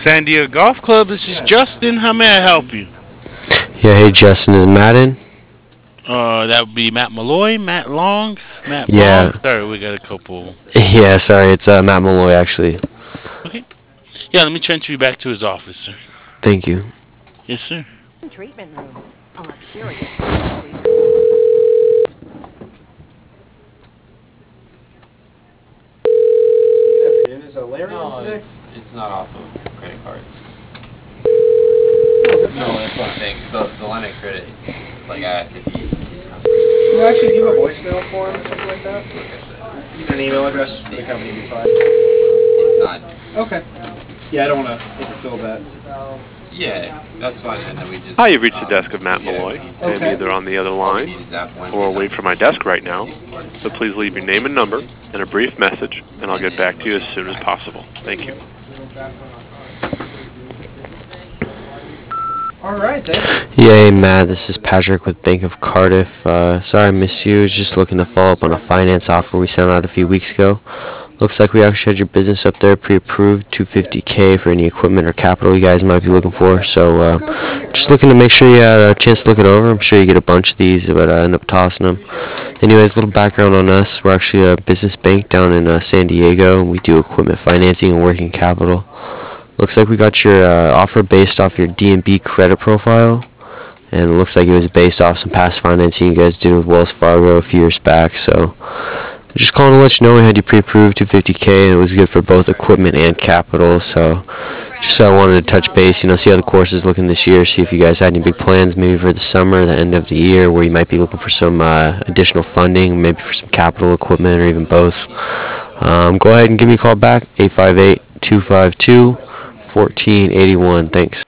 San Diego Golf Club, this is Justin. How may I help you? Yeah, hey Justin, is Matt in? That would be Matt Malloy, Matt Long, Matt Long. Yeah, Sorry, we got a couple. yeah, sorry, it's Matt Malloy actually. Okay. Yeah, let me transfer you back to his office, sir. Thank you. Yes, sir. Treatment room. A luxurious. Is Larry in No, today? it's not off of credit cards. Oh, that's No, not. that's what I'm saying. Cause the line of credit, like I asked if he's Can you actually leave a voicemail for him or something like that? like I said, Even an email address for the company would be fine. it's not. Okay. Yeah, I don't want to fulfill that. Yeah, that's fine. And then we just. Hi, you've reached the desk of Matt yeah, Malloy. he's- I'm Okay. either on the other all we line need is that one. or away from my desk right now. So please leave your name and number and a brief message, and I'll get back to you as soon as possible. Thank you. All right, thanks. Yeah, hey Matt, this is Patrick with Bank of Cardiff. Sorry I missed you. I was just looking to follow up on a finance offer we sent out a few weeks ago. Looks like we actually had your business up there pre-approved, 250K for any equipment or capital you guys might be looking for. So just looking to make sure you had a chance to look it over. I'm sure you get a bunch of these, but I end up tossing them. Anyways, a little background on us. We're actually a business bank down in San Diego, and we do equipment financing and working capital. Looks like we got your offer based off your D&B credit profile, and it looks like it was based off some past financing you guys did with Wells Fargo a few years back. So just calling to let you know we had you pre-approved 250K, and it was good for both equipment and capital. So just wanted to touch base, see how the course is looking this year, see if you guys had any big plans maybe for the summer, the end of the year, where you might be looking for some additional funding, maybe for some capital equipment or even both. Go ahead and give me a call back, 858-252-1481. Thanks.